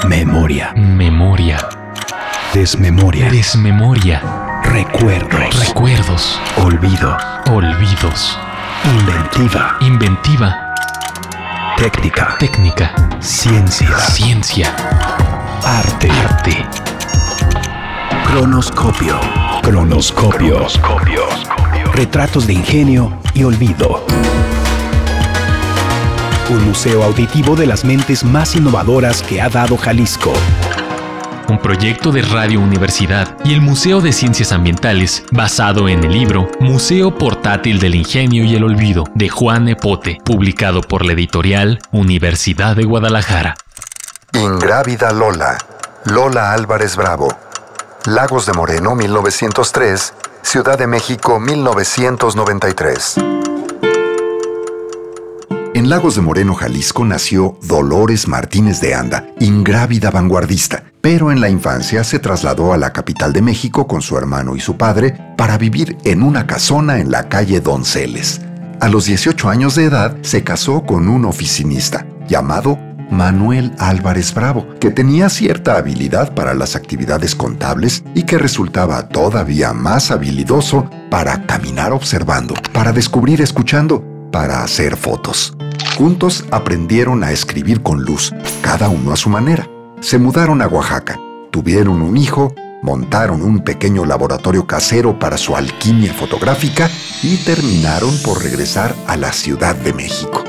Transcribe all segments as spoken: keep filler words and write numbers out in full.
Memoria. Memoria. Desmemoria. Desmemoria. Recuerdos. Recuerdos. Olvido. Olvidos. Inventiva. Inventiva. Técnica. Técnica. Ciencia. Ciencia. Arte. Arte. Cronoscopio. Cronoscopio. Cronoscopio. Retratos de ingenio y olvido. Un museo auditivo de las mentes más innovadoras que ha dado Jalisco. Un proyecto de Radio Universidad y el Museo de Ciencias Ambientales basado en el libro Museo Portátil del Ingenio y el Olvido de Juan Nepote, publicado por la editorial Universidad de Guadalajara. Ingrávida Lola. Lola Álvarez Bravo. Lagos de Moreno, mil novecientos tres. Ciudad de México, mil novecientos noventa y tres. En Lagos de Moreno, Jalisco, nació Dolores Martínez de Anda, ingrávida vanguardista, pero en la infancia se trasladó a la capital de México con su hermano y su padre para vivir en una casona en la calle Donceles. A los dieciocho años de edad se casó con un oficinista llamado Manuel Álvarez Bravo, que tenía cierta habilidad para las actividades contables y que resultaba todavía más habilidoso para caminar observando, para descubrir escuchando, para hacer fotos. Juntos aprendieron a escribir con luz, cada uno a su manera. Se mudaron a Oaxaca, tuvieron un hijo, montaron un pequeño laboratorio casero para su alquimia fotográfica y terminaron por regresar a la Ciudad de México.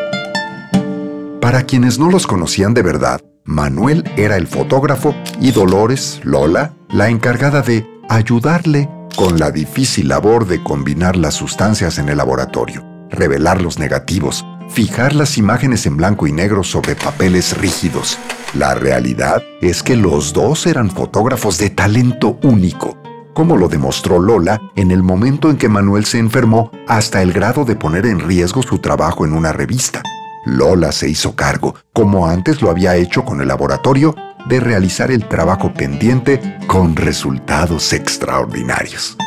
Para quienes no los conocían de verdad, Manuel era el fotógrafo y Dolores, Lola, la encargada de ayudarle con la difícil labor de combinar las sustancias en el laboratorio, revelar los negativos, fijar las imágenes en blanco y negro sobre papeles rígidos. La realidad es que los dos eran fotógrafos de talento único, como lo demostró Lola en el momento en que Manuel se enfermó hasta el grado de poner en riesgo su trabajo en una revista. Lola se hizo cargo, como antes lo había hecho con el laboratorio, de realizar el trabajo pendiente con resultados extraordinarios.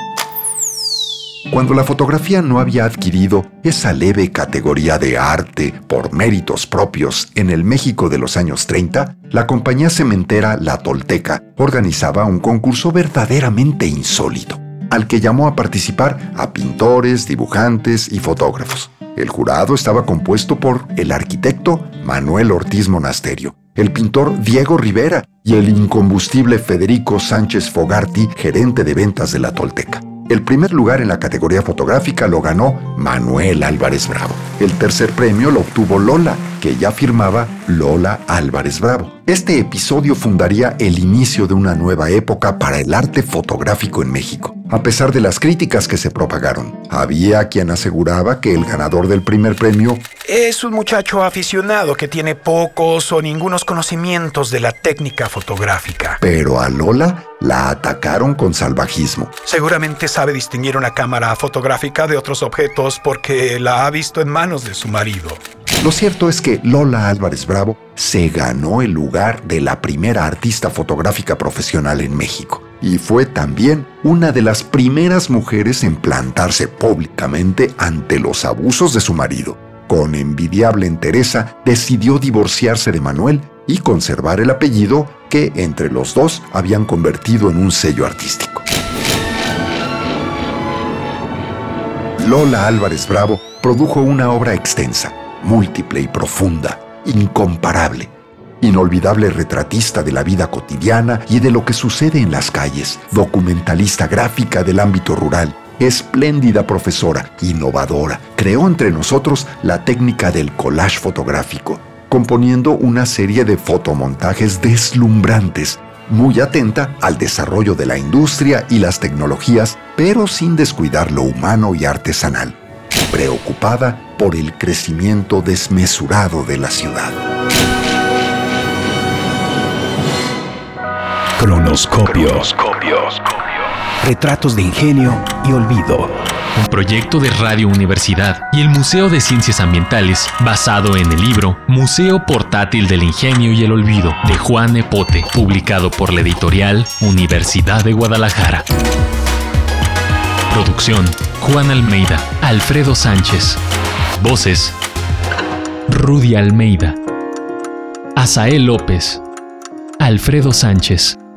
Cuando la fotografía no había adquirido esa leve categoría de arte por méritos propios en el México de los años treinta, la compañía cementera La Tolteca organizaba un concurso verdaderamente insólito, al que llamó a participar a pintores, dibujantes y fotógrafos. El jurado estaba compuesto por el arquitecto Manuel Ortiz Monasterio, el pintor Diego Rivera y el incombustible Federico Sánchez Fogarty, gerente de ventas de La Tolteca. El primer lugar en la categoría fotográfica lo ganó Manuel Álvarez Bravo. El tercer premio lo obtuvo Lola, que ya firmaba Lola Álvarez Bravo. Este episodio fundaría el inicio de una nueva época para el arte fotográfico en México. A pesar de las críticas que se propagaron, había quien aseguraba que el ganador del primer premio es un muchacho aficionado que tiene pocos o ningunos conocimientos de la técnica fotográfica. Pero a Lola la atacaron con salvajismo. Seguramente sabe distinguir una cámara fotográfica de otros objetos porque la ha visto en manos de su marido. Lo cierto es que Lola Álvarez Bravo se ganó el lugar de la primera artista fotográfica profesional en México y fue también una de las primeras mujeres en plantarse públicamente ante los abusos de su marido. Con envidiable entereza decidió divorciarse de Manuel y conservar el apellido que entre los dos habían convertido en un sello artístico. Lola Álvarez Bravo produjo una obra extensa, múltiple y profunda, incomparable. Inolvidable retratista de la vida cotidiana y de lo que sucede en las calles, documentalista gráfica del ámbito rural, espléndida profesora, innovadora, creó entre nosotros la técnica del collage fotográfico, componiendo una serie de fotomontajes deslumbrantes, muy atenta al desarrollo de la industria y las tecnologías, pero sin descuidar lo humano y artesanal, preocupada por el crecimiento desmesurado de la ciudad. Cronoscopio. Cronoscopio. Retratos de ingenio y olvido. Un proyecto de Radio Universidad y el Museo de Ciencias Ambientales basado en el libro Museo Portátil del Ingenio y el Olvido de Juan Nepote, publicado por la editorial Universidad de Guadalajara. Producción: Juan Almeida, Alfredo Sánchez. Voces: Rudy Almeida, Asael López, Alfredo Sánchez.